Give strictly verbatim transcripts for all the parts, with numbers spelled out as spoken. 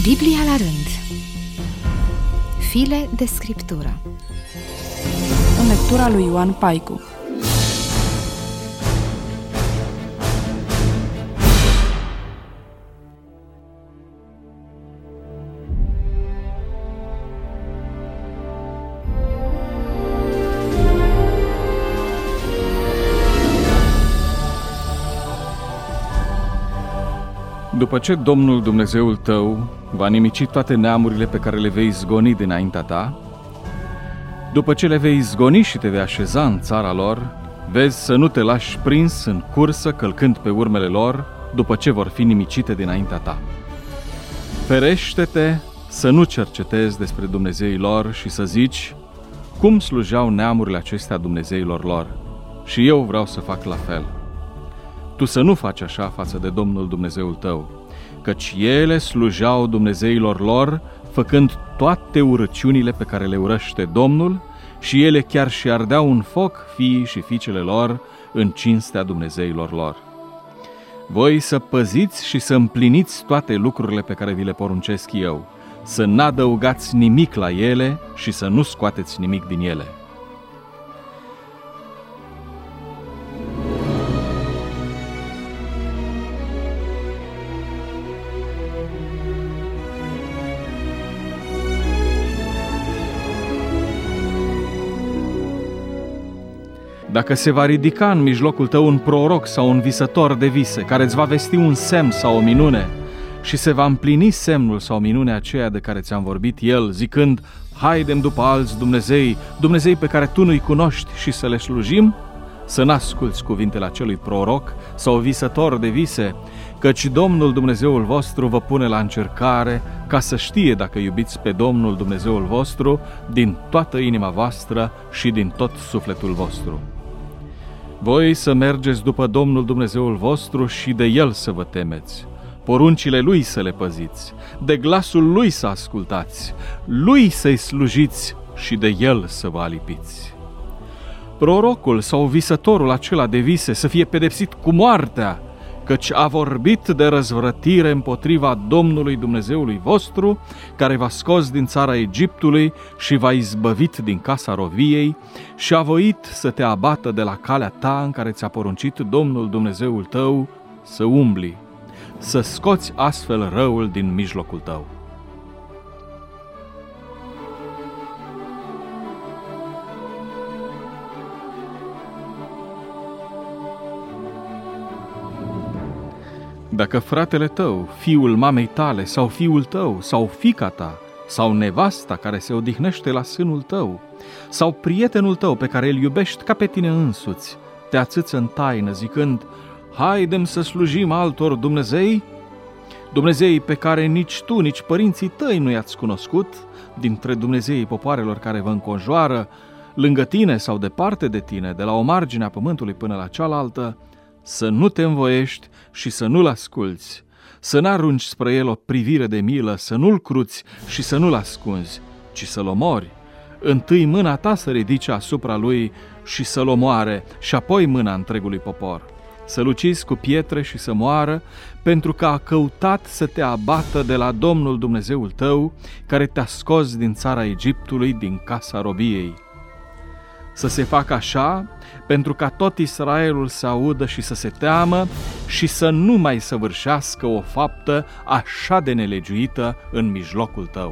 Biblia la rând. File de scriptură. În lectura lui Ioan Paicu. După ce Domnul Dumnezeul tău va nimici toate neamurile pe care le vei izgoni dinaintea ta, după ce le vei izgoni și te vei așeza în țara lor, vezi să nu te lași prins în cursă călcând pe urmele lor, după ce vor fi nimicite dinaintea ta. Ferește-te să nu cercetezi despre Dumnezeii lor și să zici, cum slujeau neamurile acestea Dumnezeilor lor, și eu vreau să fac la fel. Tu să nu faci așa față de Domnul Dumnezeul tău, căci ele slujeau Dumnezeilor lor, făcând toate urăciunile pe care le urăște Domnul, și ele chiar și ardeau în foc fiii și fiicele lor în cinstea Dumnezeilor lor. Voi să păziți și să împliniți toate lucrurile pe care vi le poruncesc eu, să n-adăugați nimic la ele și să nu scoateți nimic din ele. Dacă se va ridica în mijlocul tău un proroc sau un visător de vise, care îți va vesti un semn sau o minune, și se va împlini semnul sau minunea aceea de care ți-am vorbit el, zicând, haidem după alți Dumnezei, Dumnezei pe care tu nu-i cunoști și să le slujim, să n-asculți cuvintele acelui proroc sau visător de vise, căci Domnul Dumnezeul vostru vă pune la încercare ca să știe dacă iubiți pe Domnul Dumnezeul vostru din toată inima voastră și din tot sufletul vostru. Voi să mergeți după Domnul Dumnezeul vostru și de El să vă temeți, poruncile Lui să le păziți, de glasul Lui să ascultați, Lui să-i slujiți și de El să vă alipiți. Prorocul sau visătorul acela de vise să fie pedepsit cu moartea, căci a vorbit de răzvrătire împotriva Domnului Dumnezeului vostru, care v-a scos din țara Egiptului și v-a izbăvit din casa roviei și a voit să te abată de la calea ta în care ți-a poruncit Domnul Dumnezeul tău să umbli, să scoți astfel răul din mijlocul tău. Dacă fratele tău, fiul mamei tale, sau fiul tău, sau fiica ta, sau nevasta care se odihnește la sânul tău, sau prietenul tău pe care îl iubești ca pe tine însuți, te ațâță în taină zicând, haidem să slujim altor Dumnezei, Dumnezei pe care nici tu, nici părinții tăi nu i-ați cunoscut, dintre Dumnezeii popoarelor care vă înconjoară, lângă tine sau departe de tine, de la o margine a pământului până la cealaltă, să nu te învoiești și să nu-l asculți, să n-arunci spre el o privire de milă, să nu-l cruți și să nu-l ascunzi, ci să-l omori. Întâi mâna ta să ridice asupra lui și să-l omoare, și apoi mâna întregului popor. Să-l ucizi cu pietre și să moară, pentru că a căutat să te abată de la Domnul Dumnezeul tău, care te-a scos din țara Egiptului, din casa robiei. Să se facă așa, pentru ca tot Israelul să audă și să se teamă și să nu mai săvârșească o faptă așa de nelegiuită în mijlocul tău.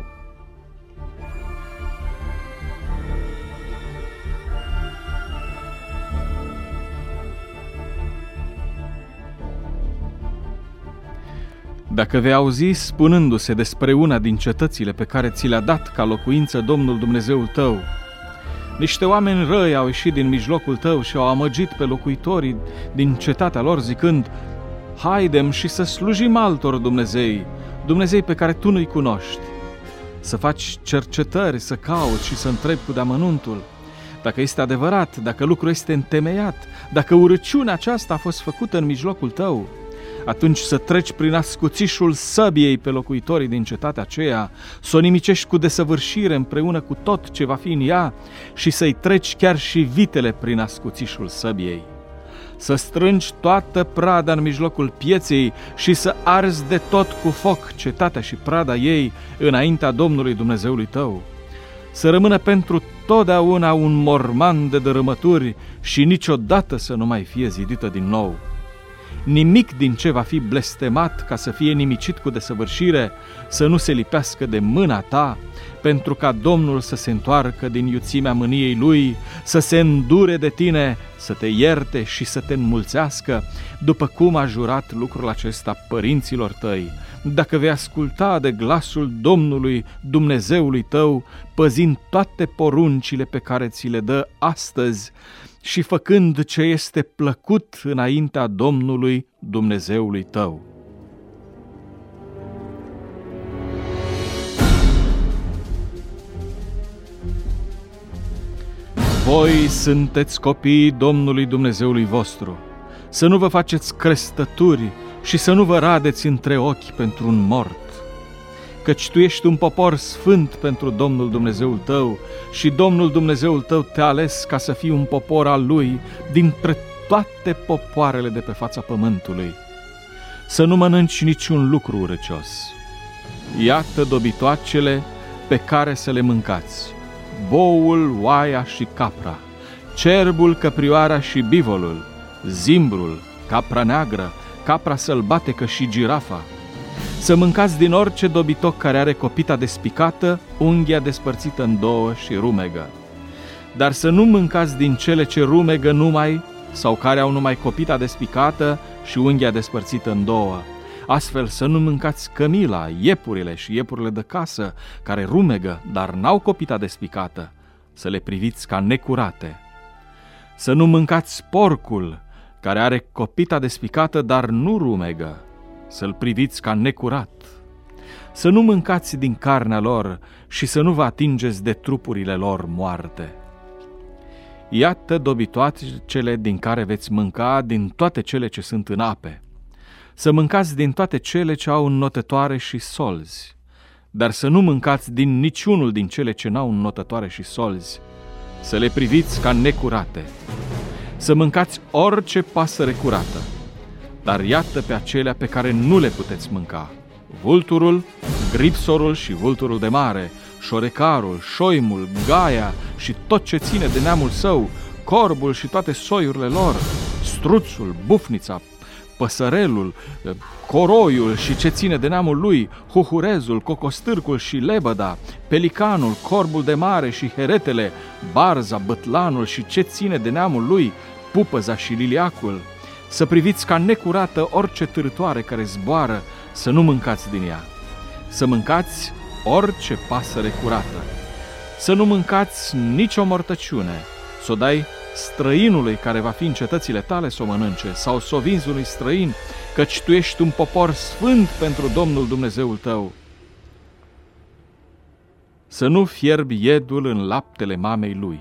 Dacă vei auzi spunându-se despre una din cetățile pe care ți le-a dat ca locuință Domnul Dumnezeul tău, niște oameni răi au ieșit din mijlocul tău și au amăgit pe locuitorii din cetatea lor zicând, haidem și să slujim altor Dumnezei, Dumnezei pe care tu nu-i cunoști. Să faci cercetări, să cauți și să întrebi cu deamănuntul. Dacă este adevărat, dacă lucrul este întemeiat, dacă urăciunea aceasta a fost făcută în mijlocul tău, atunci să treci prin ascuțișul săbiei pe locuitorii din cetatea aceea, să o nimicești cu desăvârșire împreună cu tot ce va fi în ea și să-i treci chiar și vitele prin ascuțișul săbiei. să strângi toată prada în mijlocul pieței și să arzi de tot cu foc cetatea și prada ei înaintea Domnului Dumnezeului tău. Să rămână pentru totdeauna un morman de dărâmături și niciodată să nu mai fie zidită din nou. Nimic din ce va fi blestemat ca să fie nimicit cu desăvârșire, să nu se lipească de mâna ta, pentru ca Domnul să se întoarcă din iuțimea mâniei Lui, să se îndure de tine, să te ierte și să te înmulțească, după cum a jurat lucrul acesta părinților tăi, dacă vei asculta de glasul Domnului Dumnezeului tău, păzind toate poruncile pe care ți le dă astăzi și făcând ce este plăcut înaintea Domnului Dumnezeului tău. Voi sunteți copiii Domnului Dumnezeului vostru, să nu vă faceți crestături și să nu vă radeți între ochi pentru un mort, căci tu ești un popor sfânt pentru Domnul Dumnezeul tău și Domnul Dumnezeul tău te-a ales ca să fii un popor al Lui dintre toate popoarele de pe fața pământului. Să nu mănânci niciun lucru urăcios. Iată dobitoacele pe care să le mâncați: boul, oaia și capra, cerbul, căprioara și bivolul, zimbrul, capra neagră, capra sălbatecă și girafa. Să mâncați din orice dobitoc care are copita despicată, unghia despărțită în două și rumegă. Dar să nu mâncați din cele ce rumegă numai, sau care au numai copita despicată și unghia despărțită în două. Astfel să nu mâncați cămila, iepurile și iepurile de casă, care rumegă, dar n-au copita despicată, să le priviți ca necurate. Să nu mâncați porcul, care are copita despicată, dar nu rumegă, să-l priviți ca necurat. Să nu mâncați din carnea lor și să nu vă atingeți de trupurile lor moarte. Iată dobitoacele din care veți mânca din toate cele ce sunt în ape. Să mâncați din toate cele ce au înnotătoare și solzi, dar să nu mâncați din niciunul din cele ce n-au înnotătoare și solzi, să le priviți ca necurate. Să mâncați orice pasăre curată, dar iată pe acelea pe care nu le puteți mânca: vulturul, gripsorul și vulturul de mare, șorecarul, șoimul, gaia și tot ce ține de neamul său, corbul și toate soiurile lor, struțul, bufnița, păsărelul, coroiul și ce ține de neamul lui, huhurezul, cocostârcul și lebăda, pelicanul, corbul de mare și heretele, barza, bătlanul și ce ține de neamul lui, pupăza și liliacul. Să priviți ca necurată orice târătoare care zboară, să nu mâncați din ea. Să mâncați orice pasăre curată. Să nu mâncați nicio mortăciune, să o dai străinului care va fi în cetățile tale să o mănânce, sau să o vinzi unui străin, căci tu ești un popor sfânt pentru Domnul Dumnezeul tău. Să nu fierbi iedul în laptele mamei lui.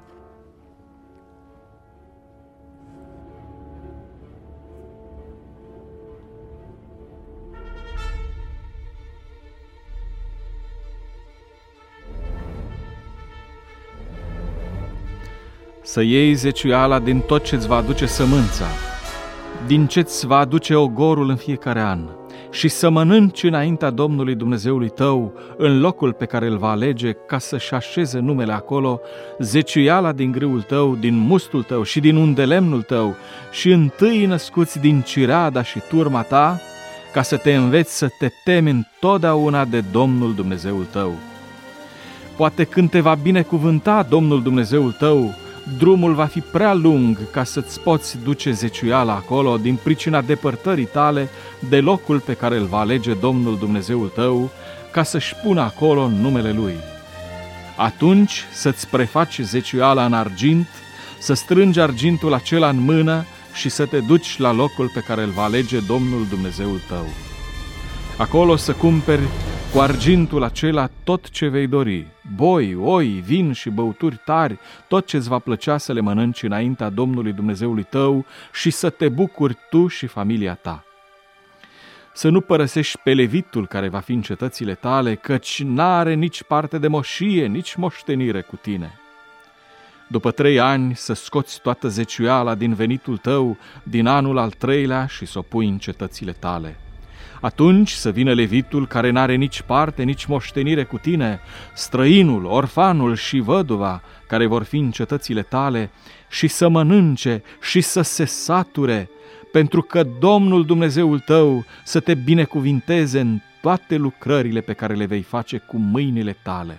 Să iei zeciuiala din tot ce-ți va aduce sămânța, din ce-ți va aduce ogorul în fiecare an, și să mănânci înaintea Domnului Dumnezeului tău, în locul pe care îl va alege ca să-și așeze numele acolo, zeciuiala din grâul tău, din mustul tău și din undelemnul tău, și întâi născuți din cireada și turma ta, ca să te înveți să te temi întotdeauna de Domnul Dumnezeul tău. Poate când te va binecuvânta Domnul Dumnezeul tău, drumul va fi prea lung ca să-ți poți duce zeciuiala acolo din pricina depărtării tale de locul pe care îl va alege Domnul Dumnezeul tău, ca să-și pună acolo numele Lui. Atunci să-ți prefaci zeciuiala în argint, să strângi argintul acela în mână și să te duci la locul pe care îl va alege Domnul Dumnezeul tău. Acolo să cumperi cu argintul acela tot ce vei dori, boi, oi, vin și băuturi tari, tot ce-ți va plăcea să le mănânci înaintea Domnului Dumnezeului tău și să te bucuri tu și familia ta. Să nu părăsești pe levitul care va fi în cetățile tale, căci n-are nici parte de moșie, nici moștenire cu tine. după trei ani să scoți toată zeciuiala din venitul tău din anul al treilea și să o pui în cetățile tale. Atunci să vină levitul care n-are nici parte, nici moștenire cu tine, străinul, orfanul și văduva care vor fi în cetățile tale și să mănânce și să se sature, pentru că Domnul Dumnezeul tău să te binecuvinteze în toate lucrările pe care le vei face cu mâinile tale.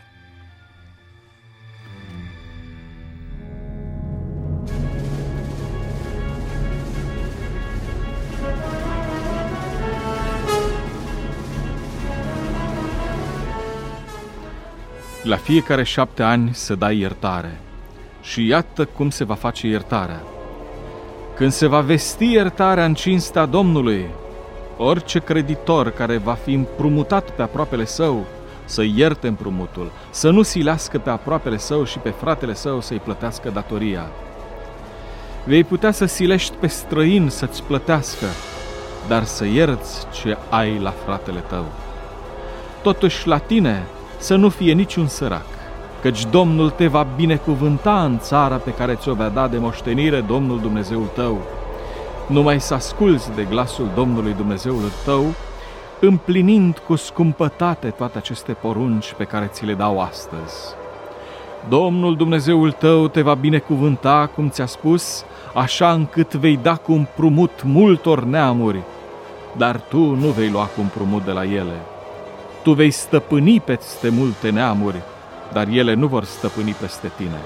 La fiecare șapte ani să dai iertare. Și iată cum se va face iertarea. Când se va vesti iertarea în cinstea Domnului, orice creditor care va fi împrumutat pe aproapele său să ierte împrumutul, să nu silească pe aproapele său și pe fratele său să-i plătească datoria. Vei putea să silești pe străin să-ți plătească, dar să ierți ce ai la fratele tău. Totuși la tine să nu fie niciun sărac, căci Domnul te va binecuvânta în țara pe care ți-o va da de moștenire Domnul Dumnezeul tău. Numai să asculți de glasul Domnului Dumnezeul tău, împlinind cu scumpătate toate aceste porunci pe care ți le dau astăzi. Domnul Dumnezeul tău te va binecuvânta, cum ți-a spus, așa încât vei da cu împrumut multor neamuri, dar tu nu vei lua cu împrumut de la ele. Tu vei stăpâni peste multe neamuri, dar ele nu vor stăpâni peste tine.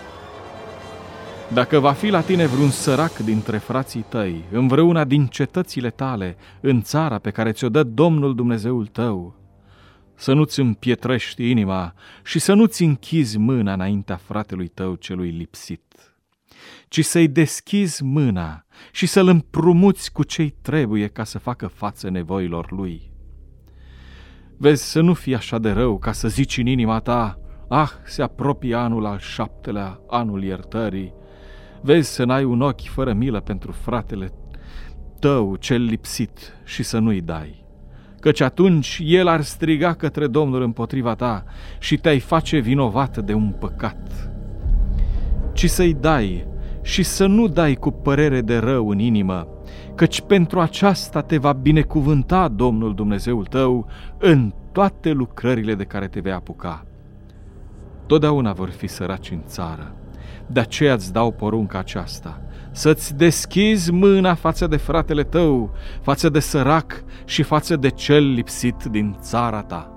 Dacă va fi la tine vreun sărac dintre frații tăi, în vreuna din cetățile tale, în țara pe care ți-o dă Domnul Dumnezeul tău, să nu-ți împietrești inima și să nu-ți închizi mâna înaintea fratelui tău celui lipsit, ci să-i deschizi mâna și să-l împrumuți cu ce-i trebuie ca să facă față nevoilor lui. Vezi să nu fii așa de rău ca să zici în inima ta: ah, se apropie anul al șaptelea, anul iertării. Vezi să n-ai un ochi fără milă pentru fratele tău cel lipsit și să nu-i dai, căci atunci el ar striga către Domnul împotriva ta și te-ai face vinovat de un păcat. Ci să-i dai și să nu dai cu părere de rău în inimă, căci pentru aceasta te va binecuvânta Domnul Dumnezeul tău în toate lucrările de care te vei apuca. Totdeauna vor fi săraci în țară, de aceea îți dau porunca aceasta, să-ți deschizi mâna față de fratele tău, față de sărac și față de cel lipsit din țara ta.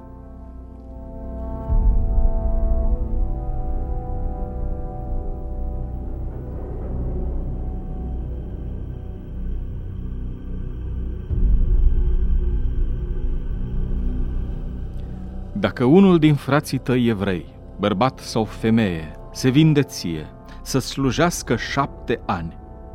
Dacă unul din frații tăi evrei, bărbat sau femeie, se vinde ție să slujească șapte ani,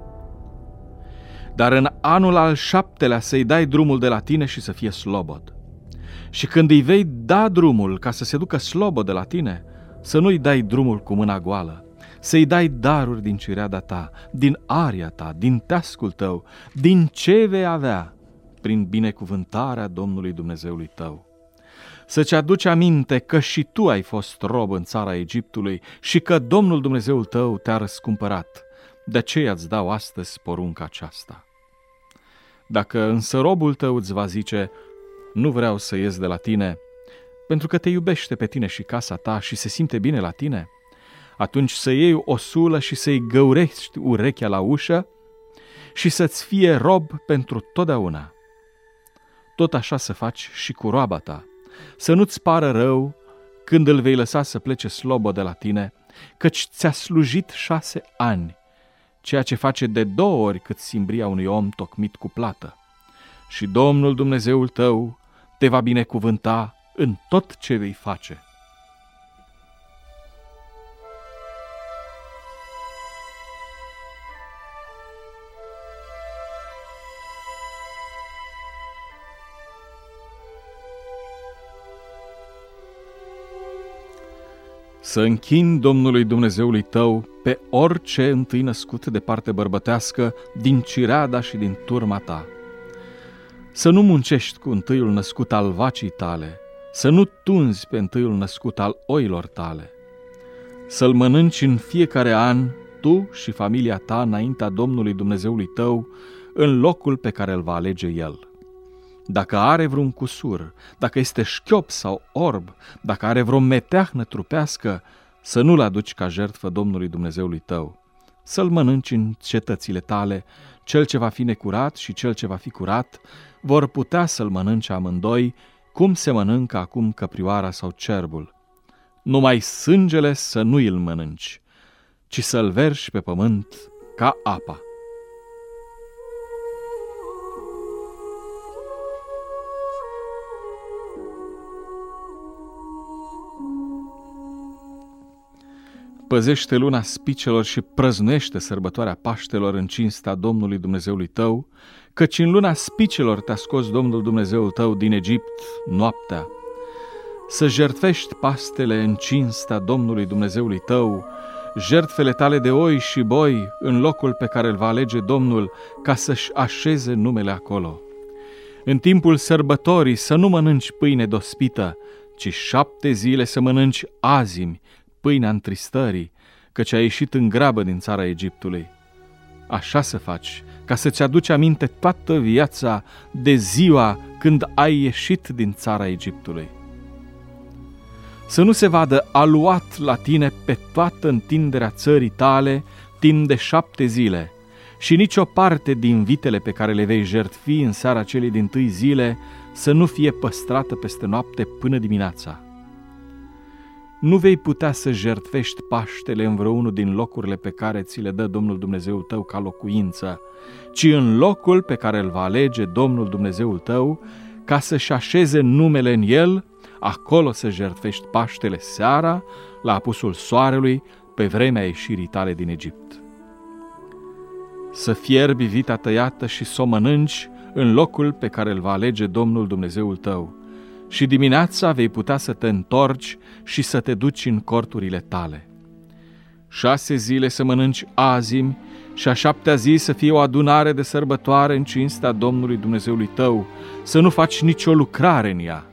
dar în anul al șaptelea să-i dai drumul de la tine și să fie slobod, și când îi vei da drumul ca să se ducă slobod de la tine, să nu-i dai drumul cu mâna goală, să-i dai daruri din cireada ta, din aria ta, din teascul tău, din ce vei avea, prin binecuvântarea Domnului Dumnezeului tău. Să-ți aduci aminte că și tu ai fost rob în țara Egiptului și că Domnul Dumnezeul tău te-a răscumpărat. De aceea îți dau astăzi porunca aceasta. Dacă însă robul tău îți va zice: nu vreau să ies de la tine, pentru că te iubește pe tine și casa ta și se simte bine la tine, atunci să iei o sulă și să-i găurești urechea la ușă și să-ți fie rob pentru totdeauna. Tot așa să faci și cu roaba ta, să nu-ți pară rău când îl vei lăsa să plece slobod de la tine, căci ți-a slujit șase ani, ceea ce face de două ori cât simbria unui om tocmit cu plată. Și Domnul Dumnezeul tău te va binecuvânta în tot ce vei face. Să închini Domnului Dumnezeului tău pe orice întâi născut de parte bărbătească din cireada și din turma ta. Să nu muncești cu întâiul născut al vacii tale, să nu tunzi pe întâiul născut al oilor tale. să-l mănânci în fiecare an, tu și familia ta, înaintea Domnului Dumnezeului tău, în locul pe care îl va alege El. Dacă are vreun cusur, dacă este șchiop sau orb, dacă are vreo meteahnă trupească, să nu-l aduci ca jertfă Domnului Dumnezeului tău. Să-l mănânci în cetățile tale, cel ce va fi necurat și cel ce va fi curat vor putea să-l mănânce amândoi, cum se mănâncă acum căprioara sau cerbul. Numai sângele să nu îl mănânci, ci să-l verși pe pământ ca apa. Păzește luna spicelor și prăznuiește sărbătoarea Paștelor în cinstea Domnului Dumnezeului tău, căci în luna spicelor te-a scos Domnul Dumnezeul tău din Egipt noaptea. Să jertfești Paștele în cinstea Domnului Dumnezeului tău, jertfele tale de oi și boi în locul pe care îl va alege Domnul, ca să-și așeze numele acolo. În timpul sărbătorii să nu mănânci pâine dospită, ci șapte zile să mănânci azimi, pâinea întristării, căci ai ieșit în grabă din țara Egiptului. Așa să faci, ca să-ți aduci aminte toată viața de ziua când ai ieșit din țara Egiptului. Să nu se vadă aluat la tine pe toată întinderea țării tale timp de șapte zile și nicio parte din vitele pe care le vei jertfi în seara celei dintâi zile să nu fie păstrată peste noapte până dimineața. Nu vei putea să jertfești Paștele în vreunul din locurile pe care ți le dă Domnul Dumnezeul tău ca locuință, ci în locul pe care îl va alege Domnul Dumnezeul tău, ca să-și așeze numele în el, acolo să jertfești Paștele seara, la apusul soarelui, pe vremea ieșirii tale din Egipt. Să fierbi vita tăiată și să o mănânci în locul pe care îl va alege Domnul Dumnezeul tău, și dimineața vei putea să te întorci și să te duci în corturile tale. Șase zile să mănânci azimi și a șaptea zi să fie o adunare de sărbătoare în cinstea Domnului Dumnezeului tău, să nu faci nicio lucrare în ea.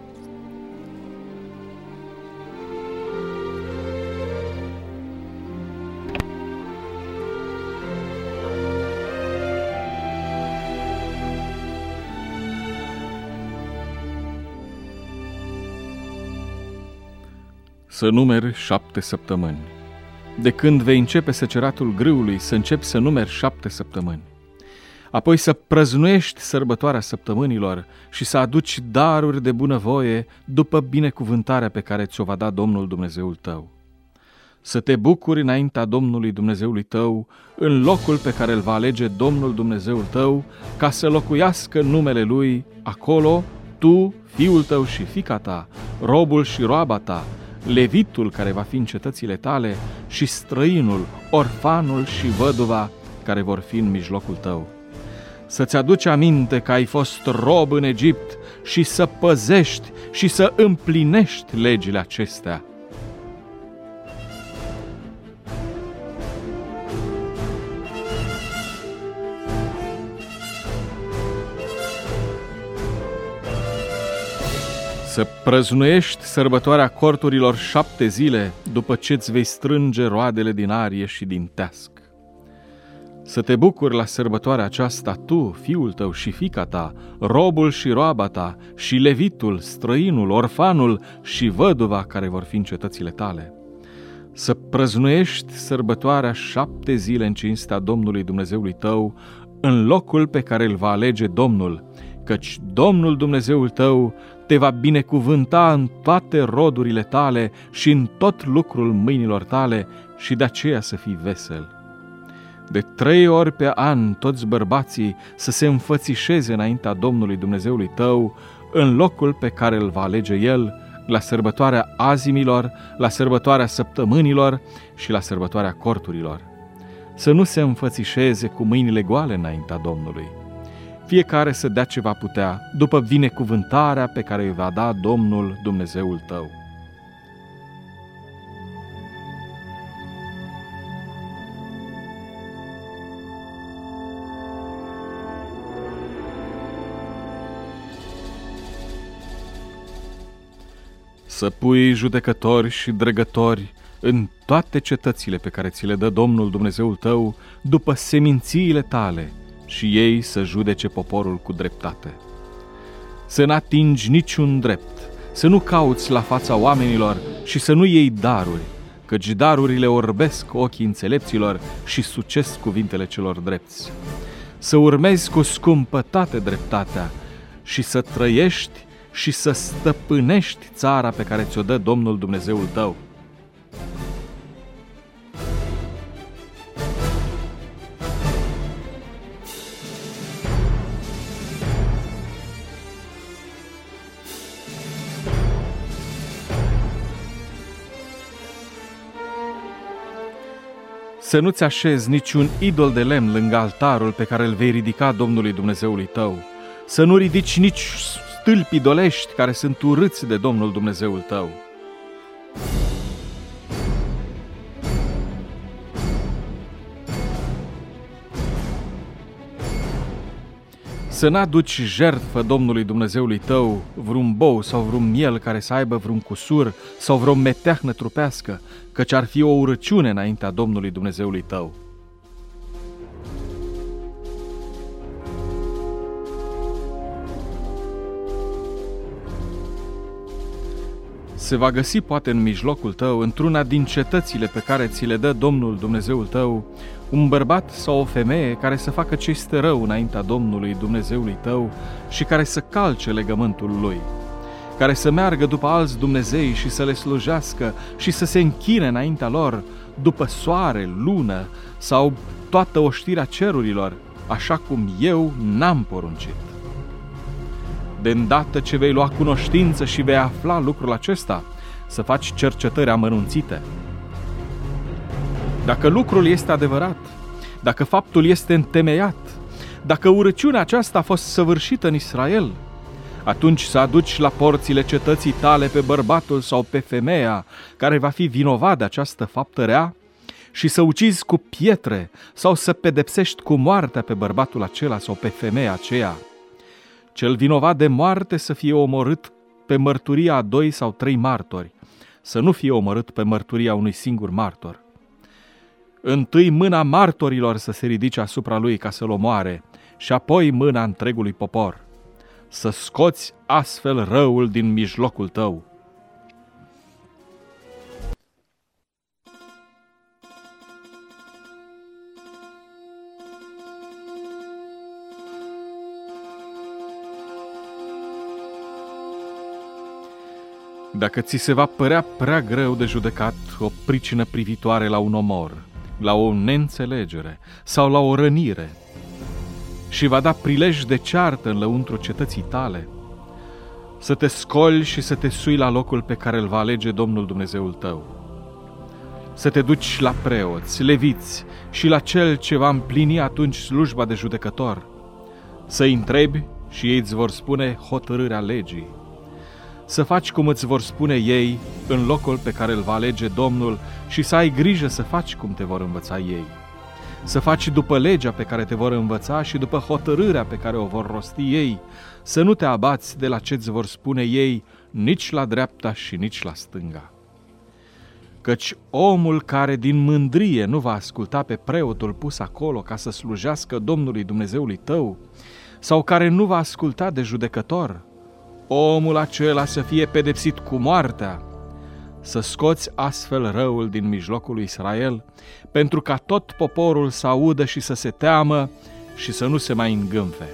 Să numeri șapte săptămâni. De când vei începe seceratul grâului, să începi să numeri șapte săptămâni. Apoi să prăznuiești sărbătoarea săptămânilor și să aduci daruri de bunăvoie după binecuvântarea pe care ți-o va da Domnul Dumnezeul tău. Să te bucuri înaintea Domnului Dumnezeului tău în locul pe care îl va alege Domnul Dumnezeul tău, ca să locuiască numele Lui acolo, tu, fiul tău și fiica ta, robul și roaba ta, levitul care va fi în cetățile tale și străinul, orfanul și văduva care vor fi în mijlocul tău. Să-ți aduci aminte că ai fost rob în Egipt și să păzești și să împlinești legile acestea. Să prăznuiești sărbătoarea corturilor șapte zile după ce îți vei strânge roadele din arie și din teasc. Să te bucuri la sărbătoarea aceasta tu, fiul tău și fiica ta, robul și roaba ta, și levitul, străinul, orfanul și văduva care vor fi în cetățile tale. Să prăznuiești sărbătoarea șapte zile în cinstea Domnului Dumnezeului tău, în locul pe care îl va alege Domnul, căci Domnul Dumnezeul tău te va binecuvânta în toate rodurile tale și în tot lucrul mâinilor tale și de aceea să fii vesel. De trei ori pe an toți bărbații să se înfățișeze înaintea Domnului Dumnezeului tău în locul pe care îl va alege El, la sărbătoarea azimilor, la sărbătoarea săptămânilor și la sărbătoarea corturilor. Să nu se înfățișeze cu mâinile goale înaintea Domnului. Fiecare să dea ce va putea, după binecuvântarea pe care îi va da Domnul Dumnezeul tău. Să pui judecători și dregători în toate cetățile pe care ți le dă Domnul Dumnezeul tău, după semințiile tale, și ei să judece poporul cu dreptate. Să n-atingi niciun drept, să nu cauți la fața oamenilor și să nu iei daruri, căci darurile orbesc ochii înțelepților și sucesc cuvintele celor drepți. Să urmezi cu scumpătate dreptatea și să trăiești și să stăpânești țara pe care ți-o dă Domnul Dumnezeul tău. Să nu-ți așezi niciun idol de lemn lângă altarul pe care îl vei ridica Domnului Dumnezeului tău. Să nu ridici nici stâlpi idolești care sunt urâți de Domnul Dumnezeul tău. Să n-aduci jertfă Domnului Dumnezeului tău vreun bou sau vreun miel care să aibă vreun cusur sau vreo meteahnă trupească, căci ar fi o urăciune înaintea Domnului Dumnezeului tău. Se va găsi poate în mijlocul tău, într-una din cetățile pe care ți le dă Domnul Dumnezeul tău, un bărbat sau o femeie care să facă ce este rău înaintea Domnului Dumnezeului tău și care să calce legământul lui, care să meargă după alți dumnezei și să le slujească și să se închine înaintea lor după soare, lună sau toată oștirea cerurilor, așa cum eu n-am poruncit. De îndată ce vei lua cunoștință și vei afla lucrul acesta, să faci cercetări amănunțite. Dacă lucrul este adevărat, dacă faptul este întemeiat, dacă urăciunea aceasta a fost săvârșită în Israel, atunci să aduci la porțile cetății tale pe bărbatul sau pe femeia care va fi vinovat de această faptă rea și să ucizi cu pietre sau să pedepsești cu moartea pe bărbatul acela sau pe femeia aceea. Cel vinovat de moarte să fie omorât pe mărturia a doi sau trei martori, să nu fie omorât pe mărturia unui singur martor. Întâi mâna martorilor să se ridice asupra lui ca să-l omoare și apoi mâna întregului popor. Să scoți astfel răul din mijlocul tău. Dacă ți se va părea prea greu de judecat o pricină privitoare la un omor, la o neînțelegere sau la o rănire și va da prilej de ceartă în lăuntru cetății tale, să te scoli și să te sui la locul pe care îl va alege Domnul Dumnezeul tău. Să te duci la preoți, leviți și la cel ce va împlini atunci slujba de judecător. Să-i întrebi și ei îți vor spune hotărârea legii. Să faci cum îți vor spune ei în locul pe care îl va alege Domnul și să ai grijă să faci cum te vor învăța ei. Să faci după legea pe care te vor învăța și după hotărârea pe care o vor rosti ei, să nu te abați de la ce îți vor spune ei nici la dreapta și nici la stânga. Căci omul care din mândrie nu va asculta pe preotul pus acolo ca să slujească Domnului Dumnezeului tău, sau care nu va asculta de judecător, omul acela să fie pedepsit cu moartea. Să scoți astfel răul din mijlocul lui Israel, pentru ca tot poporul să audă și să se teamă și să nu se mai îngânfe.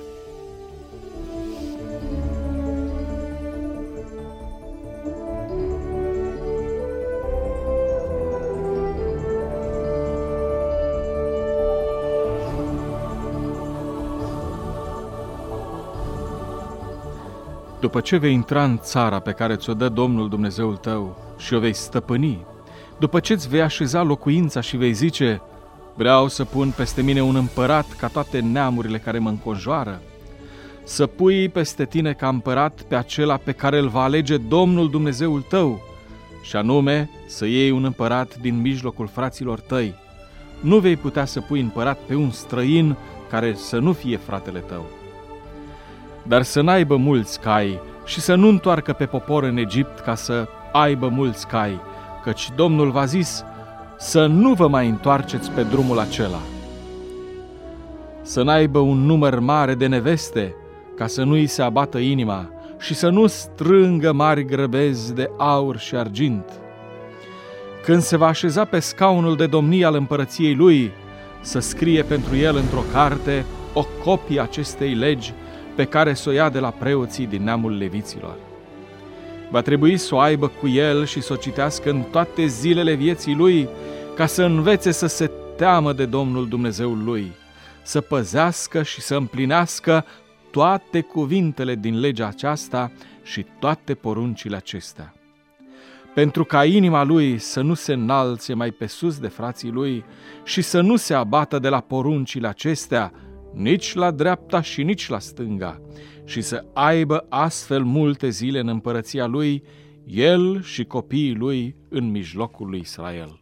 După ce vei intra în țara pe care ți-o dă Domnul Dumnezeul tău și o vei stăpâni, după ce îți vei așeza locuința și vei zice, vreau să pun peste mine un împărat ca toate neamurile care mă înconjoară, să pui peste tine ca împărat pe acela pe care îl va alege Domnul Dumnezeul tău, și anume să iei un împărat din mijlocul fraților tăi. Nu vei putea să pui împărat pe un străin care să nu fie fratele tău. Dar să n-aibă mulți cai și să nu întoarcă pe popor în Egipt ca să aibă mulți cai, căci Domnul v-a zis să nu vă mai întoarceți pe drumul acela. Să n-aibă un număr mare de neveste, ca să nu îi se abată inima și să nu strângă mari grăbezi de aur și argint. Când se va așeza pe scaunul de domnie al împărăției lui, să scrie pentru el într-o carte o copie acestei legi pe care să o ia de la preoții din neamul leviților. Va trebui să o aibă cu el și să o citească în toate zilele vieții lui, ca să învețe să se teamă de Domnul Dumnezeul lui, să păzească și să împlinească toate cuvintele din legea aceasta și toate poruncile acestea. Pentru ca inima lui să nu se înalțe mai pe sus de frații lui și să nu se abată de la poruncile acestea, nici la dreapta și nici la stânga, și să aibă astfel multe zile în împărăția lui, el și copiii lui în mijlocul lui Israel.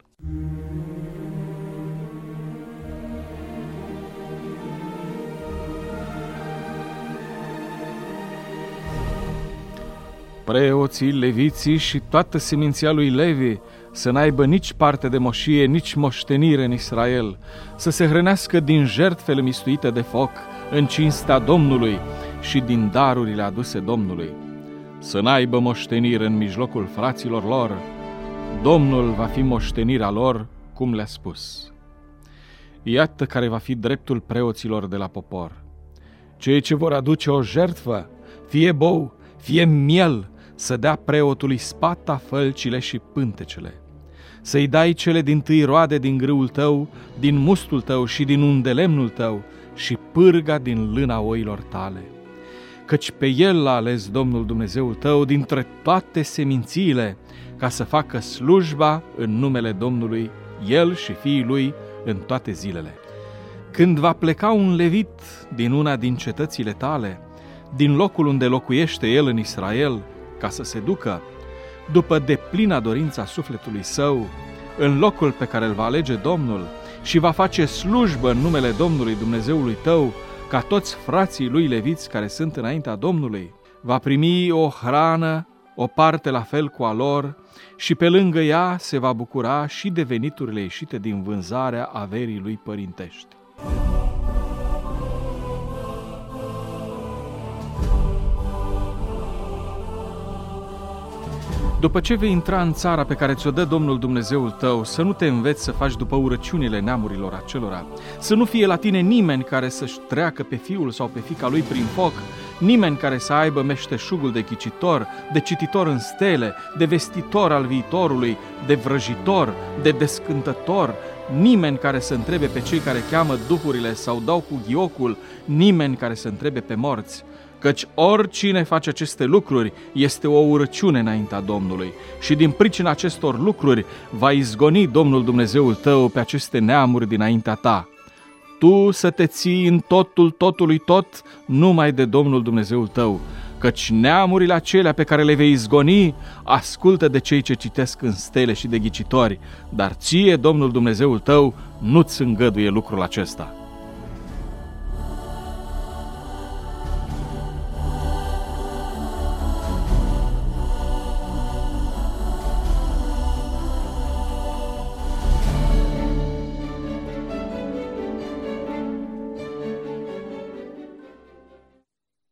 Preoții, leviții și toată seminția lui Levi să n-aibă nici parte de moșie, nici moștenire în Israel, să se hrănească din jertfele mistuite de foc în cinstea Domnului și din darurile aduse Domnului. Să n-aibă moștenire în mijlocul fraților lor, Domnul va fi moștenirea lor, cum le-a spus. Iată care va fi dreptul preoților de la popor. Cei ce vor aduce o jertfă, fie bou, fie miel, să dea preotului spata, fălcile și pântecele. Să-i dai cele dintâi roade din grâul tău, din mustul tău și din undelemnul tău și pârga din lâna oilor tale. Căci pe el l-a ales Domnul Dumnezeul tău dintre toate semințiile, ca să facă slujba în numele Domnului, el și fiii lui, în toate zilele. Când va pleca un levit din una din cetățile tale, din locul unde locuiește el în Israel, ca să se ducă, după deplina dorința sufletului său, în locul pe care îl va alege Domnul și va face slujbă în numele Domnului Dumnezeului tău, ca toți frații lui leviți care sunt înaintea Domnului, va primi o hrană, o parte la fel cu a lor, și pe lângă ea se va bucura și de veniturile ieșite din vânzarea averii lui părintești. După ce vei intra în țara pe care ți-o dă Domnul Dumnezeul tău, să nu te înveți să faci după urăciunile neamurilor acelora, să nu fie la tine nimeni care să-și treacă pe fiul sau pe fiica lui prin foc, nimeni care să aibă meșteșugul de ghicitor, de cititor în stele, de vestitor al viitorului, de vrăjitor, de descântător, nimeni care să întrebe pe cei care cheamă duhurile sau dau cu ghiocul, nimeni care să întrebe pe morți. Căci oricine face aceste lucruri este o urăciune înaintea Domnului și din pricina acestor lucruri va izgoni Domnul Dumnezeul tău pe aceste neamuri dinaintea ta. Tu să te ții în totul totului tot numai de Domnul Dumnezeul tău, căci neamurile acelea pe care le vei izgoni ascultă de cei ce citesc în stele și de ghicitori, dar ție Domnul Dumnezeul tău nu-ți îngăduie lucrul acesta.